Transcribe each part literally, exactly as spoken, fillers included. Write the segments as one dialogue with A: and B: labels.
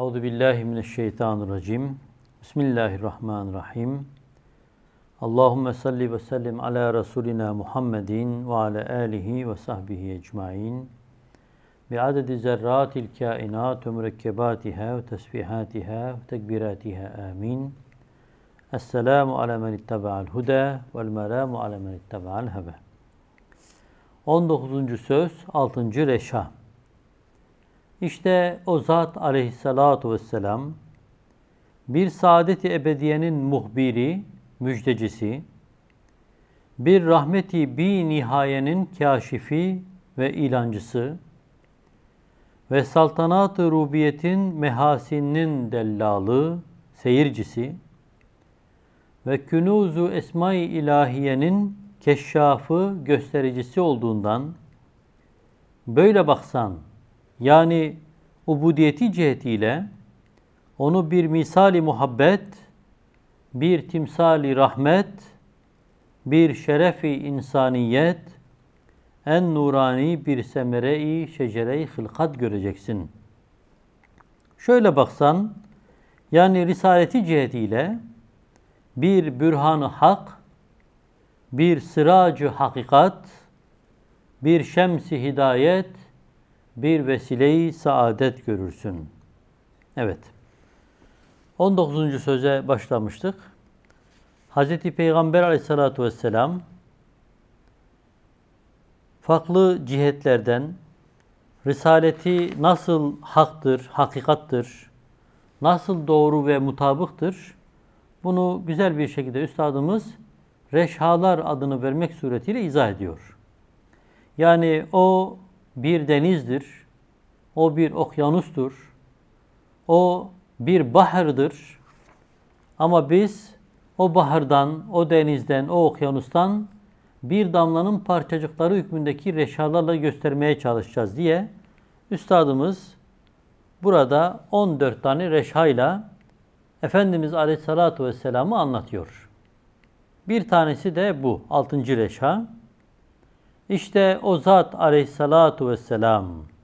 A: Euzu billahi mineşşeytanirracim. Bismillahirrahmanirrahim. Allahumme salli ve sellim ala Resulina Muhammedin ve ala alihi ve sahbihi ecmaîn. Bi adedi zerratil kainat ve mürekkebatiha ve tesbihatiha ve tekbiratiha amin. Esselamu ala men ittaba'al huda vel melamu ala men ittaba'al heva. on dokuzuncu söz, altıncı reşha. İşte o zat aleyhissalatu vesselam bir saadet-i ebediyenin muhbiri, müjdecisi, bir rahmeti bi nihayenin kâşifi ve ilancısı ve saltanat-ı rubiyetin mehasininin dellalı, seyircisi ve künûz-u esma-i ilahiyenin keşşafı, göstericisi olduğundan böyle baksan, yani ubudiyeti cihetiyle onu bir misali muhabbet, bir timsali rahmet, bir şerefi insaniyet, en nurani bir semere-i şecere-i hılkat göreceksin. Şöyle baksan, yani risaleti cihetiyle bir bürhan-ı hak, bir sıracı hakikat, bir şems-i hidayet, bir vesile-i saadet görürsün. Evet. on dokuzuncu söze başlamıştık. Hazreti Peygamber aleyhissalatu vesselam farklı cihetlerden risaleti nasıl haktır, hakikattır, nasıl doğru ve mutabıktır, bunu güzel bir şekilde üstadımız Reşhalar adını vermek suretiyle izah ediyor. Yani o bir denizdir, o bir okyanustur, o bir bahardır. Ama biz o bahardan, o denizden, o okyanustan bir damlanın parçacıkları hükmündeki reşhalarla göstermeye çalışacağız diye üstadımız burada on dört tane reşhayla Efendimiz Aleyhisselatü Vesselam'ı anlatıyor. Bir tanesi de bu, altıncı reşha. İşte o zat Aleyhisselatü Vesselam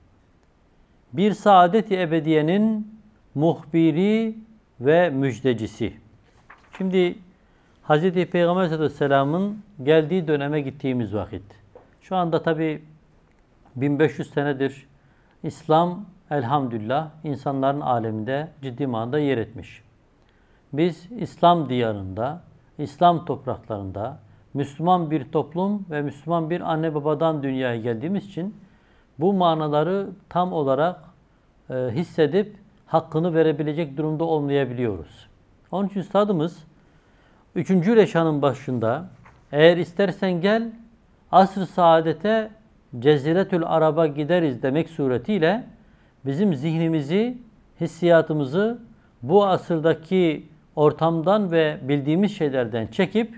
A: bir saadet-i ebediyenin muhbiri ve müjdecisi. Şimdi Hz. Peygamber Aleyhisselam'ın geldiği döneme gittiğimiz vakit. Şu anda tabi bin beş yüz senedir İslam elhamdülillah insanların aleminde ciddi manada yer etmiş. Biz İslam diyarında, İslam topraklarında Müslüman bir toplum ve Müslüman bir anne babadan dünyaya geldiğimiz için bu manaları tam olarak e, hissedip hakkını verebilecek durumda olmayabiliyoruz. Onun için üstadımız üçüncü reşhanın başında eğer istersen gel asr-ı saadete Ceziretül Arab'a gideriz demek suretiyle bizim zihnimizi, hissiyatımızı bu asırdaki ortamdan ve bildiğimiz şeylerden çekip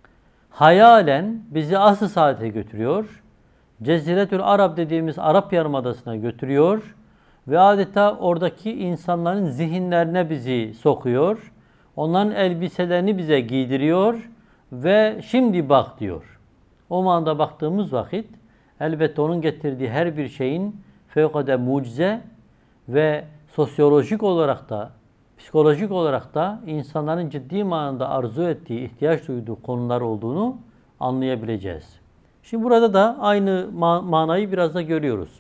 A: hayalen bizi asr-ı saadete götürüyor. Ceziretül Arab dediğimiz Arap Yarımadası'na götürüyor ve adeta oradaki insanların zihinlerine bizi sokuyor. Onların elbiselerini bize giydiriyor ve şimdi bak diyor. O manada baktığımız vakit elbette onun getirdiği her bir şeyin fevkalade mucize ve sosyolojik olarak da psikolojik olarak da insanların ciddi manada arzu ettiği, ihtiyaç duyduğu konular olduğunu anlayabileceğiz. Şimdi burada da aynı manayı biraz da görüyoruz.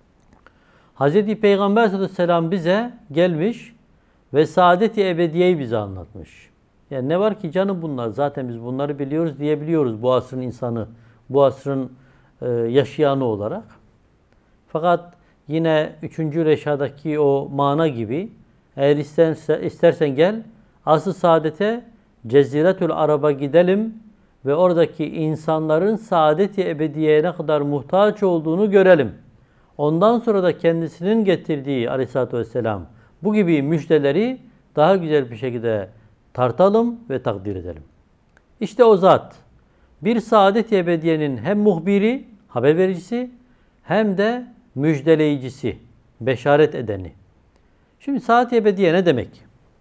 A: Hz. Peygamber Aleyhisselam bize gelmiş ve saadet-i ebediyeyi bize anlatmış. Yani ne var ki canım bunlar, zaten biz bunları biliyoruz diyebiliyoruz bu asrın insanı, bu asrın e, yaşayanı olarak. Fakat yine üçüncü reşadaki o mana gibi eğer istersen, istersen gel asr-ı saadete Ceziretül Arab'a gidelim ve oradaki insanların saadet-i ebediyeye ne kadar muhtaç olduğunu görelim. Ondan sonra da kendisinin getirdiği Aleyhisselatü Vesselam bu gibi müjdeleri daha güzel bir şekilde tartalım ve takdir edelim. İşte o zat bir saadet-i ebediyenin hem muhbiri, haber vericisi hem de müjdeleyicisi, beşaret edeni. Şimdi saat-i ebediye ne demek?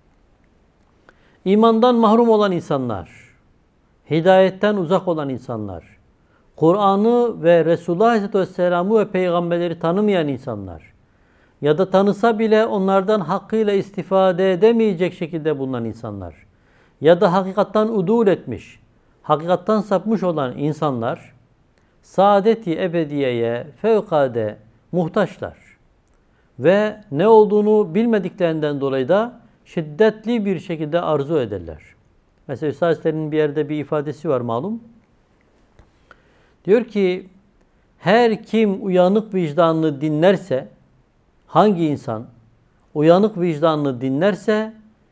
A: İmandan mahrum olan insanlar, hidayetten uzak olan insanlar, Kur'an'ı ve Resulullah Aleyhisselatü Vesselam'ı ve peygamberleri tanımayan insanlar ya da tanısa bile onlardan hakkıyla istifade edemeyecek şekilde bulunan insanlar ya da hakikattan udul etmiş, hakikattan sapmış olan insanlar saadet-i ebediyeye fevkalade muhtaçlar. Ve ne olduğunu bilmediklerinden dolayı da şiddetli bir şekilde arzu ederler. Mesela Üstad Hazretleri'nin bir yerde bir ifadesi var malum. Diyor ki, her kim uyanık vicdanını dinlerse, hangi insan uyanık vicdanını dinlerse,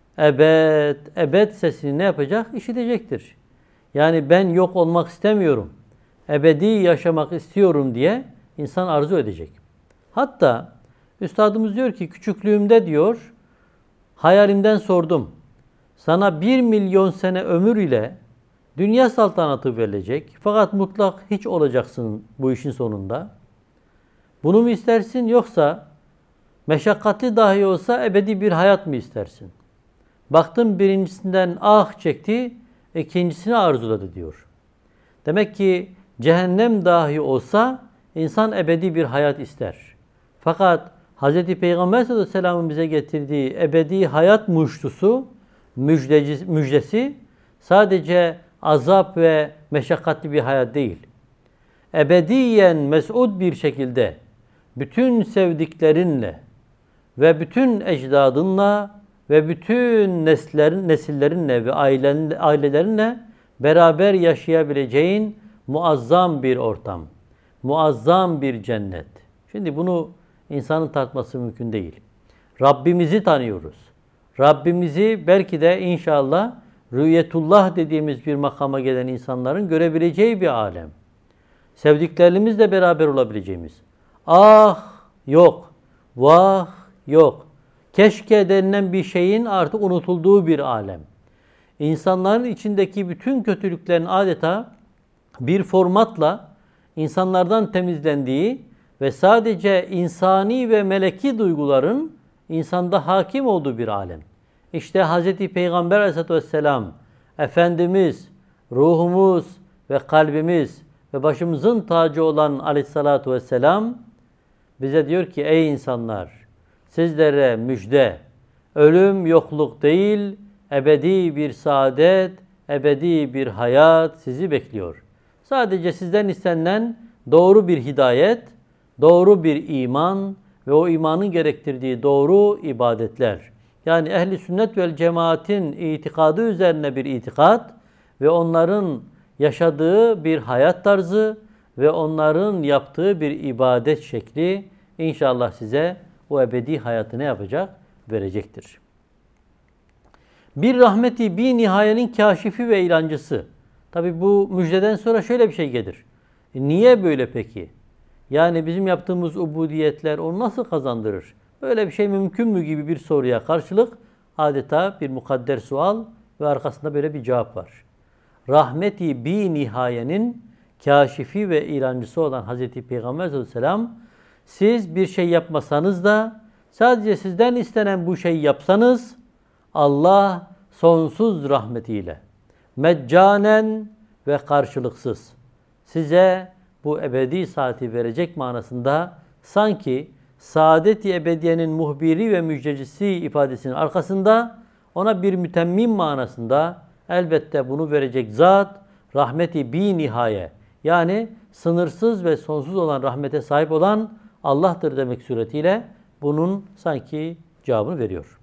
A: ebed, ebed sesini ne yapacak? İşitecektir. Yani ben yok olmak istemiyorum, ebedi yaşamak istiyorum diye insan arzu edecek. Hatta Üstadımız diyor ki, küçüklüğümde diyor, hayalimden sordum. Sana bir milyon sene ömür ile dünya saltanatı verilecek. Fakat mutlak hiç olacaksın bu işin sonunda. Bunu mu istersin yoksa meşakkatli dahi olsa ebedi bir hayat mı istersin? Baktım birincisinden ah çekti, ikincisini arzuladı diyor. Demek ki cehennem dahi olsa insan ebedi bir hayat ister. Fakat Hz. Peygamber sallallahu aleyhi ve sellem'in bize getirdiği ebedi hayat muştusu, müjdeci, müjdesi sadece azap ve meşakkatli bir hayat değil. Ebediyen mes'ud bir şekilde bütün sevdiklerinle ve bütün ecdadınla ve bütün nesillerin, nesillerinle ve ailen, ailelerinle beraber yaşayabileceğin muazzam bir ortam. Muazzam bir cennet. Şimdi bunu insanın tartması mümkün değil. Rabbimizi tanıyoruz. Rabbimizi belki de inşallah rüyetullah dediğimiz bir makama gelen insanların görebileceği bir alem. Sevdiklerimizle beraber olabileceğimiz. Ah yok, vah yok. Keşke denilen bir şeyin artık unutulduğu bir alem. İnsanların içindeki bütün kötülüklerin adeta bir formatla insanlardan temizlendiği ve sadece insani ve meleki duyguların insanda hakim olduğu bir alem. İşte Hz. Peygamber Aleyhisselatü Vesselam, Efendimiz, ruhumuz ve kalbimiz ve başımızın tacı olan Aleyhisselatü Vesselam bize diyor ki, ey insanlar, sizlere müjde, ölüm yokluk değil, ebedi bir saadet, ebedi bir hayat sizi bekliyor. Sadece sizden istenilen doğru bir hidayet, doğru bir iman ve o imanın gerektirdiği doğru ibadetler. Yani ehli sünnet vel cemaatin itikadı üzerine bir itikat ve onların yaşadığı bir hayat tarzı ve onların yaptığı bir ibadet şekli inşallah size o ebedi hayatı ne yapacak? Verecektir. Bir rahmeti bir nihayenin kâşifi ve ilancısı. Tabi bu müjdeden sonra şöyle bir şey gelir. E niye böyle peki? Yani bizim yaptığımız ubudiyetler onu nasıl kazandırır? Böyle bir şey mümkün mü gibi bir soruya karşılık adeta bir mukadder sual ve arkasında böyle bir cevap var. Rahmeti bi nihayenin kâşifi ve ilancısı olan Hazreti Peygamber aleyhisselam, siz bir şey yapmasanız da sadece sizden istenen bu şeyi yapsanız Allah sonsuz rahmetiyle meccanen ve karşılıksız size bu ebedi saati verecek manasında sanki saadet-i ebediyenin muhbiri ve müjdecisi ifadesinin arkasında ona bir mütemmim manasında elbette bunu verecek zat rahmeti bi nihaye, yani sınırsız ve sonsuz olan rahmete sahip olan Allah'tır demek suretiyle bunun sanki cevabını veriyor.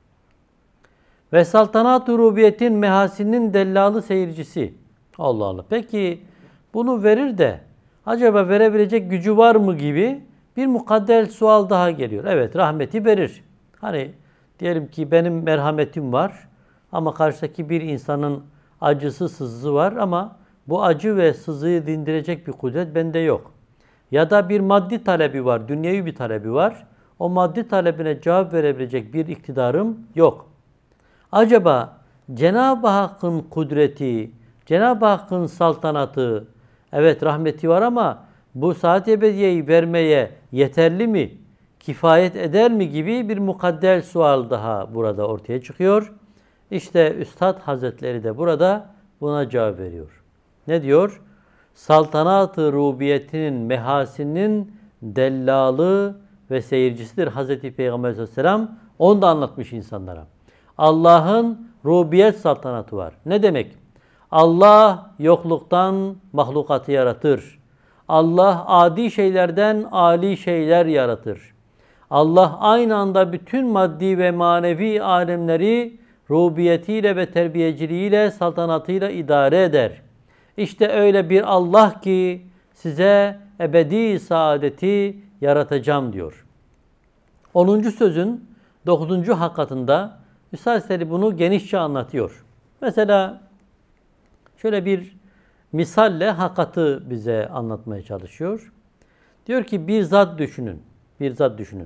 A: Ve saltanat-ı rubiyetin mehasinin dellalı seyircisi. Allah Allah. Peki bunu verir de acaba verebilecek gücü var mı gibi bir mukadder sual daha geliyor. Evet, rahmeti verir. Hani diyelim ki benim merhametim var ama karşıdaki bir insanın acısı, sızısı var ama bu acı ve sızıyı dindirecek bir kudret bende yok. Ya da bir maddi talebi var, dünyevi bir talebi var. O maddi talebine cevap verebilecek bir iktidarım yok. Acaba Cenab-ı Hakk'ın kudreti, Cenab-ı Hakk'ın saltanatı, evet rahmeti var ama bu saat-i ebediyeyi vermeye yeterli mi, kifayet eder mi gibi bir mukadder sual daha burada ortaya çıkıyor. İşte Üstad Hazretleri de burada buna cevap veriyor. Ne diyor? Saltanat-ı rubiyetinin mehasinin dellalı ve seyircisidir Hazreti Peygamber Aleyhisselam. Onu da anlatmış insanlara. Allah'ın rububiyet saltanatı var. Ne demek? Allah yokluktan mahlukatı yaratır. Allah adi şeylerden âli şeyler yaratır. Allah aynı anda bütün maddi ve manevi alemleri rububiyetiyle ve terbiyeciliğiyle, saltanatıyla idare eder. İşte öyle bir Allah ki size ebedi saadeti yaratacağım diyor. onuncu sözün dokuzuncu hakikatında Üstad Hazretleri bunu genişçe anlatıyor. Mesela şöyle bir misalle hakikati bize anlatmaya çalışıyor. Diyor ki bir zat düşünün. Bir zat düşünün.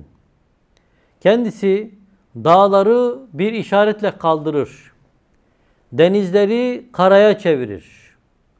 A: Kendisi dağları bir işaretle kaldırır. Denizleri karaya çevirir.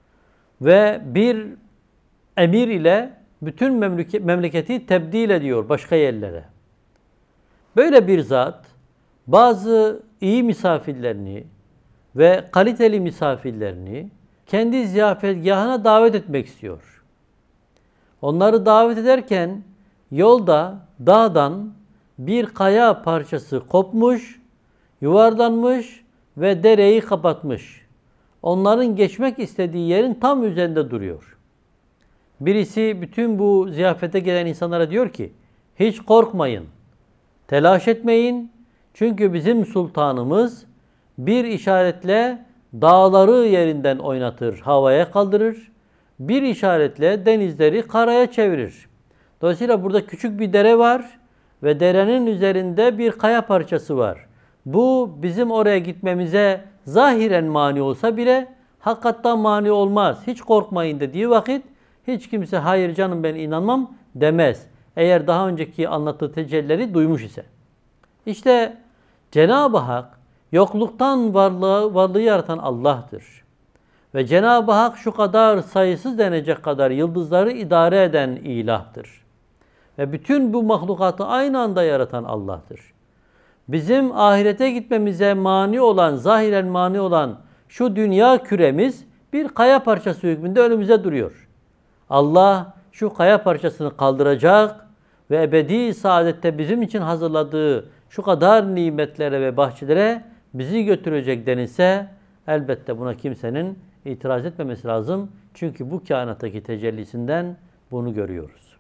A: Ve bir emir ile bütün memleketi tebdil ediyor başka yerlere. Böyle bir zat bazı iyi misafirlerini ve kaliteli misafirlerini kendi ziyafetgahına davet etmek istiyor. Onları davet ederken yolda dağdan bir kaya parçası kopmuş, yuvarlanmış ve dereyi kapatmış. Onların geçmek istediği yerin tam üzerinde duruyor. Birisi bütün bu ziyafete gelen insanlara diyor ki, hiç korkmayın, telaş etmeyin. Çünkü bizim sultanımız bir işaretle dağları yerinden oynatır, havaya kaldırır. Bir işaretle denizleri karaya çevirir. Dolayısıyla burada küçük bir dere var ve derenin üzerinde bir kaya parçası var. Bu bizim oraya gitmemize zahiren mani olsa bile hakikaten mani olmaz. Hiç korkmayın dediği vakit hiç kimse hayır canım ben inanmam demez. Eğer daha önceki anlattığı tecellileri duymuş ise. İşte Cenab-ı Hak yokluktan varlığı, varlığı yaratan Allah'tır. Ve Cenab-ı Hak şu kadar sayısız denecek kadar yıldızları idare eden ilahtır. Ve bütün bu mahlukatı aynı anda yaratan Allah'tır. Bizim ahirete gitmemize mani olan, zahiren mani olan şu dünya küremiz bir kaya parçası hükmünde önümüze duruyor. Allah şu kaya parçasını kaldıracak ve ebedi saadette bizim için hazırladığı şu kadar nimetlere ve bahçelere bizi götürecek denilse elbette buna kimsenin itiraz etmemesi lazım. Çünkü bu kainattaki tecellisinden bunu görüyoruz.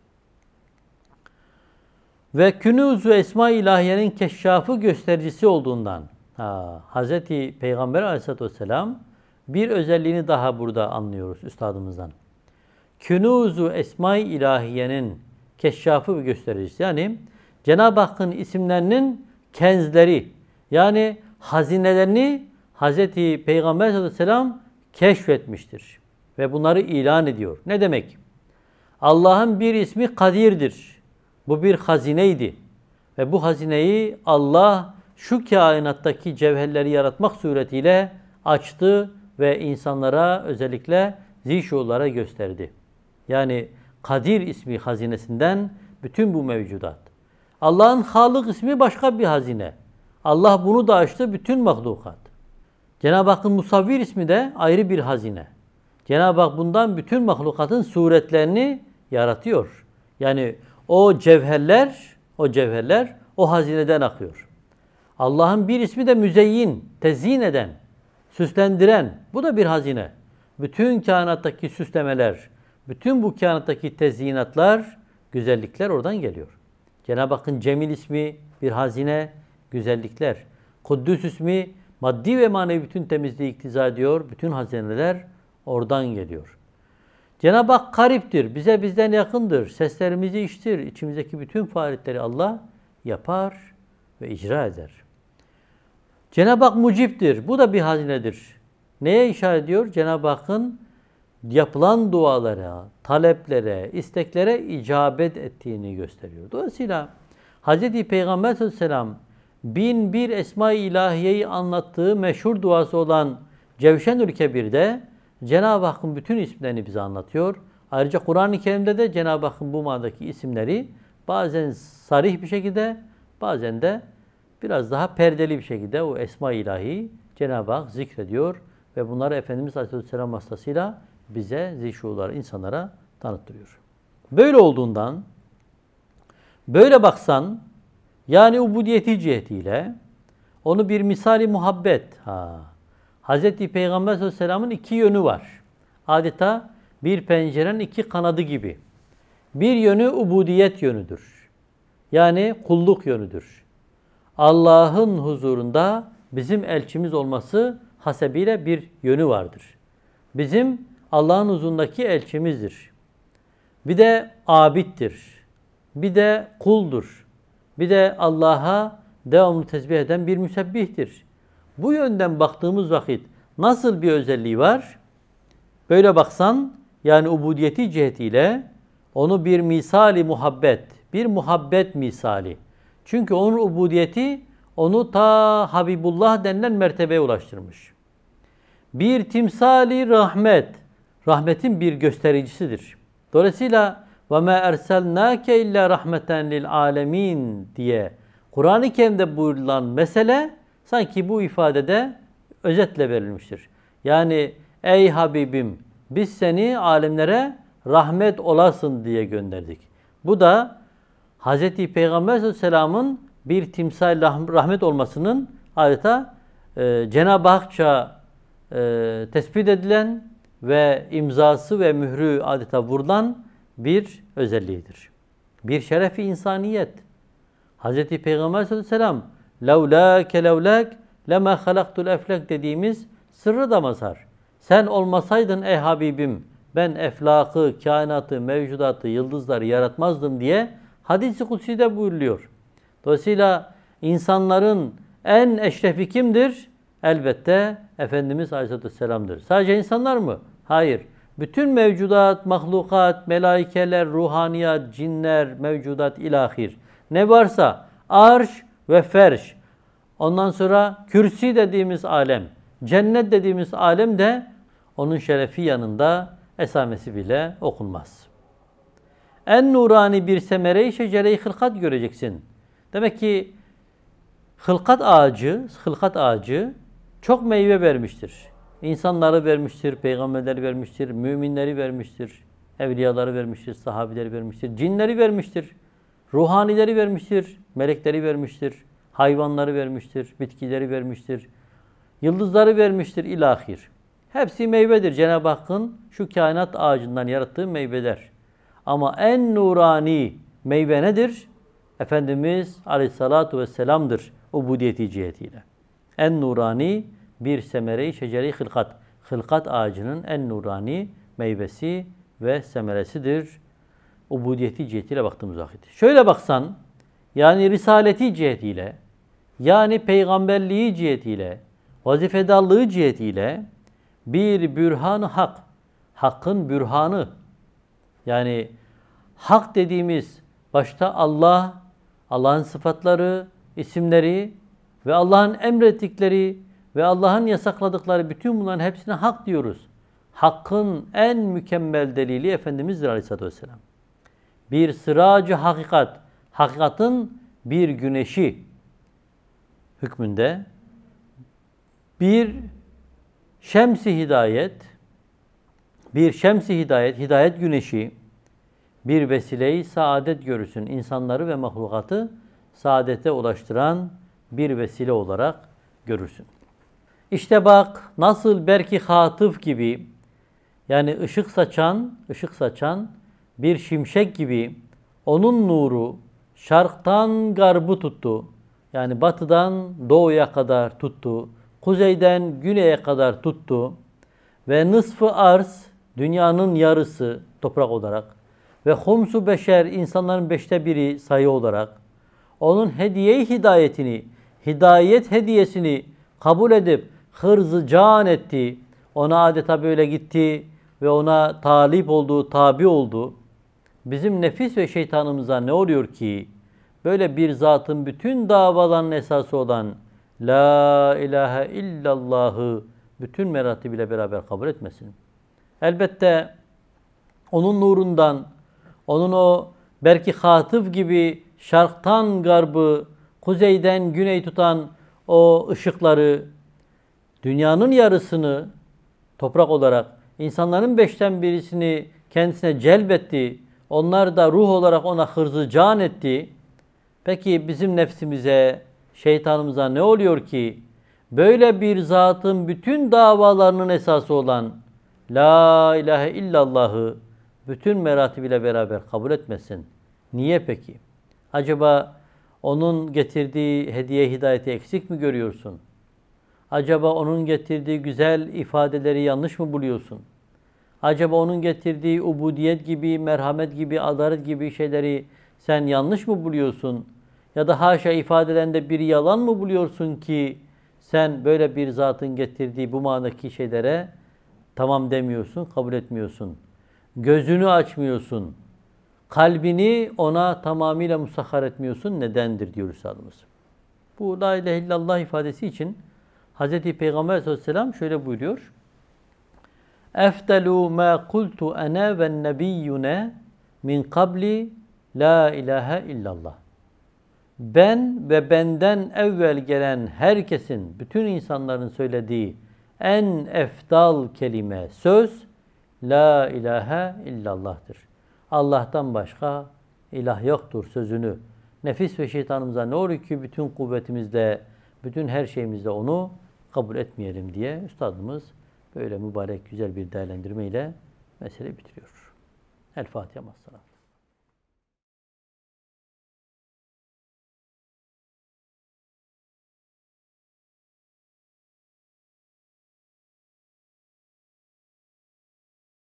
A: Ve Künûz-u Esma-i İlahiye'nin keşşafı göstericisi olduğundan ha, Hz. Peygamber Aleyhisselatü Vesselam bir özelliğini daha burada anlıyoruz üstadımızdan. Künûz-u Esma-i İlahiye'nin keşşafı ve göstericisi. Yani Cenab-ı Hakk'ın isimlerinin kenzleri yani hazinelerini Hz. Peygamber Aleyhisselatü Vesselam keşfetmiştir. Ve bunları ilan ediyor. Ne demek? Allah'ın bir ismi Kadir'dir. Bu bir hazineydi. Ve bu hazineyi Allah şu kainattaki cevherleri yaratmak suretiyle açtı ve insanlara özellikle zişuurlara gösterdi. Yani Kadir ismi hazinesinden bütün bu mevcudat. Allah'ın Halık ismi başka bir hazine. Allah bunu da açtı bütün mahlukat. Cenab-ı Hakk'ın Musavvir ismi de ayrı bir hazine. Cenab-ı Hak bundan bütün mahlukatın suretlerini yaratıyor. Yani o cevherler, o cevherler o hazineden akıyor. Allah'ın bir ismi de müzeyyin, tezyin eden, süslendiren. Bu da bir hazine. Bütün kainattaki süslemeler, bütün bu kainattaki tezyinatlar, güzellikler oradan geliyor. Cenab-ı Hakk'ın Cemil ismi bir hazine, güzellikler. Kuddüs ismi maddi ve manevi bütün temizliği iktiza ediyor. Bütün hazineler oradan geliyor. Cenab-ı Hak kariptir, bize bizden yakındır, seslerimizi işitir, içimizdeki bütün faaliyetleri Allah yapar ve icra eder. Cenab-ı Hak muciptir, bu da bir hazinedir. Neye işaret ediyor? Cenab-ı Hakk'ın yapılan dualara, taleplere, isteklere icabet ettiğini gösteriyor. Dolayısıyla Hz. Peygamber Aleyhisselam bin bir Esma-i İlahiye'yi anlattığı meşhur duası olan Cevşenül Kebir'de Cenab-ı Hakk'ın bütün isimlerini bize anlatıyor. Ayrıca Kur'an-ı Kerim'de de Cenab-ı Hakk'ın bu manadaki isimleri bazen sarih bir şekilde, bazen de biraz daha perdeli bir şekilde o Esma-i İlahi Cenab-ı Hak zikrediyor ve bunları Efendimiz Aleyhisselam vasıtasıyla bize, zişuurlar insanlara tanıttırıyor. Böyle olduğundan Böyle baksan, yani ubudiyeti cihetiyle onu bir misali muhabbet. Ha. Hz. Peygamber sallallahu aleyhi ve sellem'in iki yönü var. Adeta bir pencerenin iki kanadı gibi. Bir yönü ubudiyet yönüdür. Yani kulluk yönüdür. Allah'ın huzurunda bizim elçimiz olması hasebiyle bir yönü vardır. Bizim Allah'ın huzurundaki elçimizdir. Bir de abittir. Bir de kuldur. Bir de Allah'a devamlı tesbih eden bir müsebbihtir. Bu yönden baktığımız vakit nasıl bir özelliği var? Böyle baksan, yani ubudiyeti cihetiyle onu bir misali muhabbet, bir muhabbet misali. Çünkü onun ubudiyeti onu ta Habibullah denilen mertebeye ulaştırmış. Bir timsali rahmet, rahmetin bir göstericisidir. Dolayısıyla وَمَا اَرْسَلْنَاكَ اِلَّا رَحْمَةً لِلْعَالَمِينَ diye Kur'an-ı Kerim'de buyurulan mesele sanki bu ifadede özetle verilmiştir. Yani ey Habibim, biz seni alemlere rahmet olasın diye gönderdik. Bu da Hz. Peygamber sallallahu aleyhi ve sellem'in bir timsal rahmet olmasının adeta e, Cenab-ı Hak'ça e, tespit edilen ve imzası ve mührü adeta vurulan bir özelliğidir. Bir şerefi insaniyet. Hz. Peygamber sallallahu aleyhi ve sellem levlâke levlâk lema halaktul eflak dediğimiz sırrı da mazhar. Sen olmasaydın ey Habibim ben eflakı, kainatı, mevcudatı, yıldızları yaratmazdım diye hadis-i kutsi'de buyuruluyor. Dolayısıyla insanların en eşrefi kimdir? Elbette Efendimiz Aleyhisselatü Vesselam'dır. Sadece insanlar mı? Hayır. Bütün mevcudat, mahlukat, melaikeler, ruhaniyat, cinler, mevcudat ilahir. Ne varsa arş ve ferş. Ondan sonra kürsi dediğimiz alem, cennet dediğimiz alem de onun şerefi yanında esamesi bile okunmaz. En nurani bir semere-i şecere-i hılkat göreceksin. Demek ki hılkat ağacı, hılkat ağacı çok meyve vermiştir. İnsanları vermiştir, peygamberleri vermiştir, müminleri vermiştir, evliyaları vermiştir, sahabileri vermiştir, cinleri vermiştir, ruhanileri vermiştir, melekleri vermiştir, hayvanları vermiştir, bitkileri vermiştir, yıldızları vermiştir ilahir. Hepsi meyvedir. Cenab-ı Hakk'ın şu kainat ağacından yarattığı meyveler. Ama en nurani meyve nedir? Efendimiz Aleyhissalatu Vesselam'dır ubudiyeti cihetiyle. En nurani bir semere-i şecere-i hılkat. Hılkat ağacının en nurani meyvesi ve semeresidir. Ubudiyeti cihetiyle baktığımız vakit. Şöyle baksan, yani risaleti cihetiyle, yani peygamberliği cihetiyle, vazifedarlığı cihetiyle bir bürhan-ı hak, hakkın bürhanı, yani hak dediğimiz başta Allah, Allah'ın sıfatları, isimleri ve Allah'ın emrettikleri ve Allah'ın yasakladıkları bütün bunların hepsine hak diyoruz. Hakkın en mükemmel delili Efendimiz'dir Aleyhisselatü Vesselam. Bir sıracı hakikat, hakikatin bir güneşi hükmünde, bir şems-i hidayet, bir şems-i hidayet, hidayet güneşi, bir vesile-i saadet görürsün. İnsanları ve mahlukatı saadete ulaştıran bir vesile olarak görürsün. İşte bak nasıl belki hatıf gibi, yani ışık saçan, ışık saçan bir şimşek gibi onun nuru şarktan garbı tuttu. Yani batıdan doğuya kadar tuttu. Kuzeyden güneye kadar tuttu. Ve nısfı arz, dünyanın yarısı toprak olarak ve humsu beşer, insanların beşte biri sayı olarak onun hediye-i hidayetini, hidayet hediyesini kabul edip hırzı can etti. Ona adeta böyle gitti ve ona talip oldu, tabi oldu. Bizim nefis ve şeytanımıza ne oluyor ki? Böyle bir zatın bütün davaların esası olan La ilahe illallah'ı bütün meratibiyle beraber kabul etmesin. Elbette onun nurundan, onun o belki hatıf gibi şarktan garbı, kuzeyden güney tutan o ışıkları, dünyanın yarısını toprak olarak, insanların beşten birisini kendisine celbetti. Onlar da ruh olarak ona hırzı can etti. Peki bizim nefsimize, şeytanımıza ne oluyor ki böyle bir zatın bütün davalarının esası olan La ilahe illallah'ı bütün meratibiyle beraber kabul etmesin? Niye peki? Acaba onun getirdiği hediye hidayeti eksik mi görüyorsun? Acaba onun getirdiği güzel ifadeleri yanlış mı buluyorsun? Acaba onun getirdiği ubudiyet gibi, merhamet gibi, adalet gibi şeyleri sen yanlış mı buluyorsun? Ya da haşa ifadelerinde bir yalan mı buluyorsun ki sen böyle bir zatın getirdiği bu manadaki şeylere tamam demiyorsun, kabul etmiyorsun. Gözünü açmıyorsun. Kalbini ona tamamıyla musahhar etmiyorsun. Nedendir diyor Üstadımız. Bu La ilahe illallah ifadesi için Hz. Peygamber aleyhisselam şöyle buyuruyor. Efdelu ma kultu ana ve nebiyyune min kabli la ilahe illallah. Ben ve benden evvel gelen herkesin, bütün insanların söylediği en efdal kelime, söz la ilahe illallah'tır. Allah'tan başka ilah yoktur sözünü nefis ve şeytanımıza ne olur ki bütün kuvvetimizle, bütün her şeyimizle onu kabul etmeyelim diye Üstadımız böyle mübarek güzel bir değerlendirmeyle mesele bitiriyor. El Fatiha.